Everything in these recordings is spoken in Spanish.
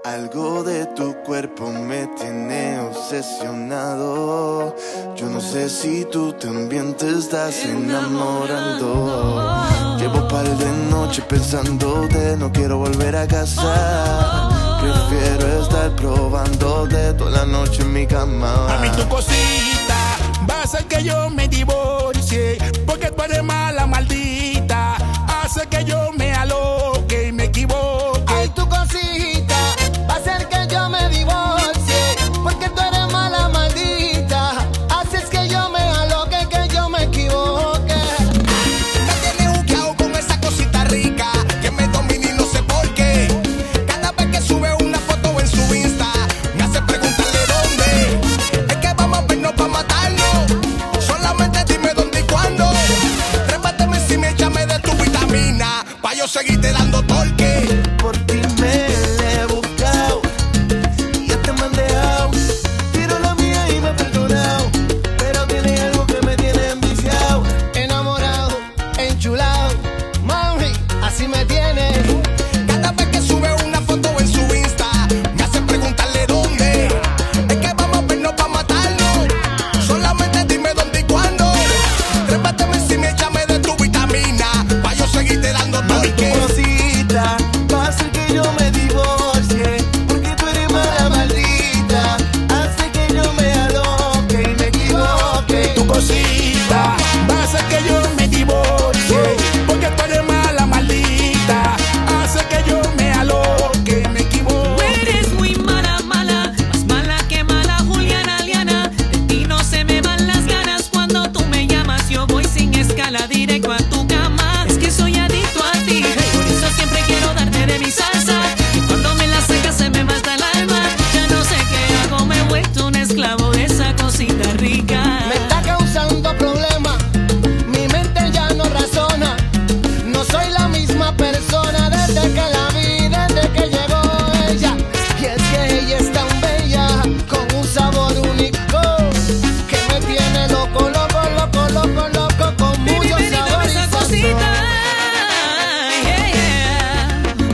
Algo de tu cuerpo me tiene obsesionado. Yo no sé si tú también te estás enamorando. Llevo par de noches pensándote, no quiero volver a casa. Prefiero estar probándote toda la noche en mi cama. A mí tu cosita va a hacer que yo me divorcie, porque tú eres mala, maldita. Hace que yo me aloque y me equivoque. Ay, tu cosita va a hacer que yo me divorcie, porque tú eres mala, maldita. Haces que yo me aloque, que yo me equivoque. Me tienes juqueado con esa cosita rica que me domina y no sé por qué. Cada vez que sube una foto en su Insta me hace preguntarle dónde. Es que vamos a vernos para matarnos. Solamente dime dónde y cuándo. Trépateme encima y échame de tu vitamina pa' yo seguirte dando torque. Por ti me la he buscado y ya te me han dejado. Tiro la mía y me he perdonado, pero tiene algo que me tiene enviciado. Enamorado, enchulado, mami, así me tienes. Cada vez que sube una foto en su Insta me hace preguntarle dónde. Es que vamos a vernos para matarnos. Solamente dime dónde y cuándo. Trépateme encima y échame de tu vitamina pa' yo seguirte dando Mami, tu torque. cosita va a hacer que yo me divorcie, porque tú eres mala, maldita. Hace que yo me aloque y me equivoque. Tu cosita va a hacer que yo me divorcie, porque tú eres mala, maldita. Hace que yo me aloque y me equivoque. Eres muy mala, mala, más mala que mala Juliana Liana. De ti no se me van las ganas cuando tú me llamas. Yo voy sin escala directo a tu cama. Es que soy adicto a ti, por eso siempre quiero darte de mi salsa. Y cuando me la sacas se me mata el alma. Ya no sé qué hago, me he vuelto un esclavo de esa cosita rica. Me está causando problemas, mi mente ya no razona. No soy la misma persona desde que la vi, desde que llegó ella. Y es que ella es tan bella, con un sabor único, que me tiene loco, loco, loco, loco, loco, con Baby, mucho ven y sabor dame y esa sazón. cosita. Yeah, yeah.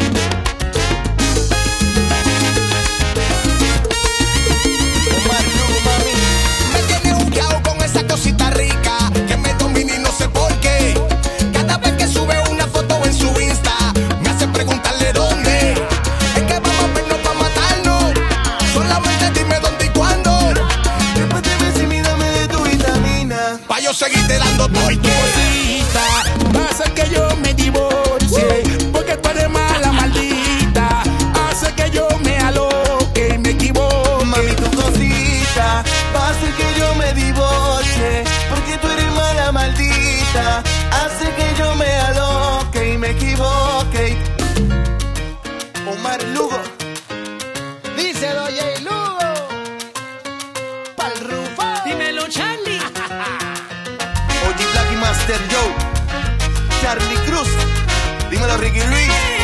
Omar Lugo, mami. Me tiene juqueado con esa cosita rica que me domina y no sé por qué. Cada vez que sube una foto en su Insta me hace preguntarle dónde. Es que vamos a vernos para matarnos. Solamente dime dónde y cuándo. Trépateme encima y dame de tu vitamina. Pa' yo seguirte dando torque. Va a hacer que yo me divorcie, porque tú eres mala, maldita. Hace que yo me aloque y me equivoque. Mami, tu cosita va a hacer que yo me divorcie, porque tú eres mala, maldita. Hace que yo me aloque y me equivoque. Omar Lugo, Dice Doye Lugo, pa'l Rufo. Dímelo, Charlie. OG Black y Master Joe, Charlie Cruz, dímelo Ricky Luis.